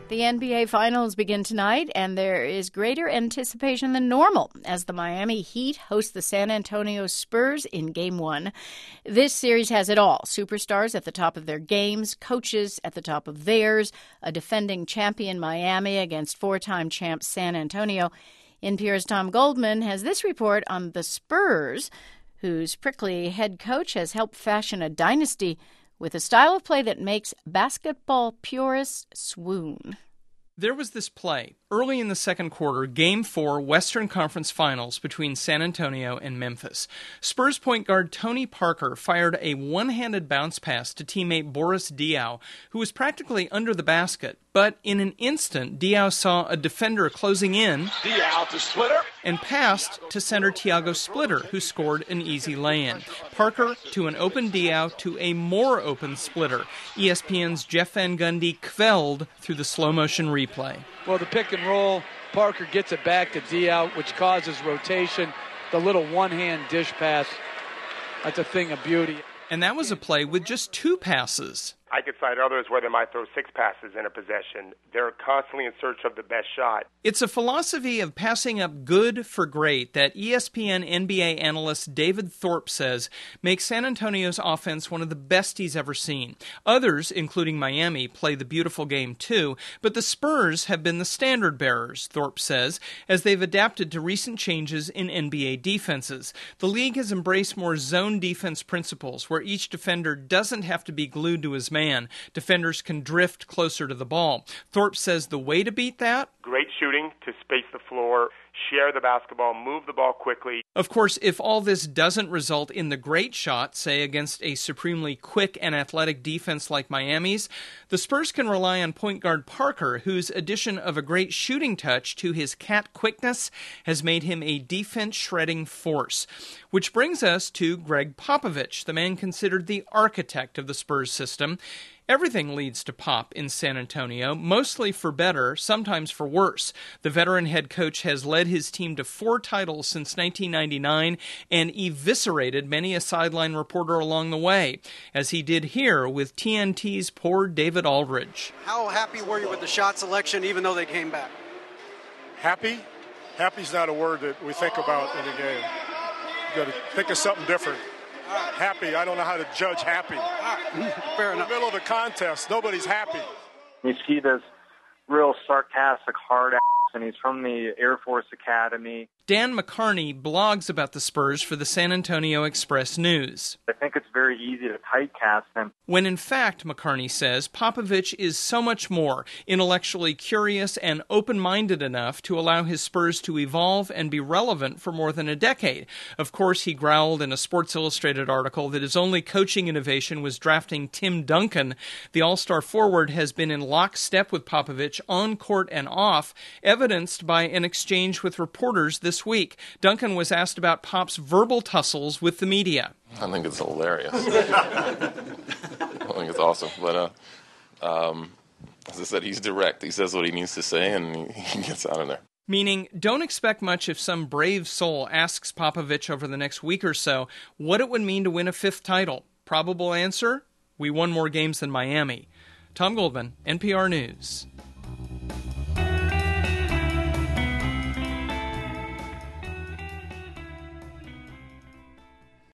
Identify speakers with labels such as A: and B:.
A: The NBA Finals begin tonight, and there is greater anticipation than normal as the Miami Heat host the San Antonio Spurs in Game 1. This series has it all. Superstars at the top of their games, coaches at the top of theirs, a defending champion Miami against four-time champ San Antonio. NPR's Tom Goldman has this report on the Spurs, whose prickly head coach has helped fashion a dynasty with a style of play that makes basketball purists swoon.
B: There was this play early in the second quarter, Game 4 Western Conference Finals between San Antonio and Memphis. Spurs point guard Tony Parker fired a one-handed bounce pass to teammate Boris Diaw, who was practically under the basket. But in an instant, Diaw saw a defender closing in
C: Diaw to Splitter
B: and passed to center Tiago Splitter, who scored an easy lay-in. Parker to an open Diaw to a more open Splitter. ESPN's Jeff Van Gundy quelled through the slow-motion replay.
D: Well, the pick and roll, Parker gets it back to Diaw, which causes rotation. The little one-hand dish pass, that's a thing of beauty.
B: And that was a play with just two passes.
E: I could cite others where they might throw six passes in a possession. They're constantly in search of the best shot.
B: It's a philosophy of passing up good for great that ESPN NBA analyst David Thorpe says makes San Antonio's offense one of the best he's ever seen. Others, including Miami, play the beautiful game too, but the Spurs have been the standard bearers, Thorpe says, as they've adapted to recent changes in NBA defenses. The league has embraced more zone defense principles where each defender doesn't have to be glued to his man. Defenders can drift closer to the ball. Thorpe says the way to beat that?
E: Great shooting to space the floor, share the basketball, move the ball quickly.
B: Of course, if all this doesn't result in the great shot, say against a supremely quick and athletic defense like Miami's, the Spurs can rely on point guard Parker, whose addition of a great shooting touch to his cat quickness has made him a defense-shredding force. Which brings us to Greg Popovich, the man considered the architect of the Spurs system. Everything leads to Pop in San Antonio, mostly for better, sometimes for worse. The veteran head coach has led his team to 4 titles since 1999 and eviscerated many a sideline reporter along the way, as he did here with TNT's poor David Aldridge.
F: How happy were you with the shot selection, even though they came back?
G: Happy? Happy's not a word that we think about in a game. You got to think of something different. Happy, I don't know how to judge happy.
F: Fair enough.
G: In the middle of the contest, nobody's happy.
H: You see this real sarcastic hard ass, and he's from the Air Force Academy.
B: Dan McCarney blogs about the Spurs for the San Antonio Express News.
H: I think it's very easy to typecast him.
B: When in fact, McCarney says, Popovich is so much more, intellectually curious and open-minded enough to allow his Spurs to evolve and be relevant for more than a decade. Of course, he growled in a Sports Illustrated article that his only coaching innovation was drafting Tim Duncan. The all-star forward has been in lockstep with Popovich on court and off, evidenced by an exchange with reporters this week. Duncan was asked about Pop's verbal tussles with the media.
I: I think it's hilarious. I think it's awesome. But as I said, he's direct. He says what he needs to say, and he gets out of there.
B: Meaning, don't expect much if some brave soul asks Popovich over the next week or so what it would mean to win a 5th title. Probable answer? We won more games than Miami. Tom Goldman, NPR News.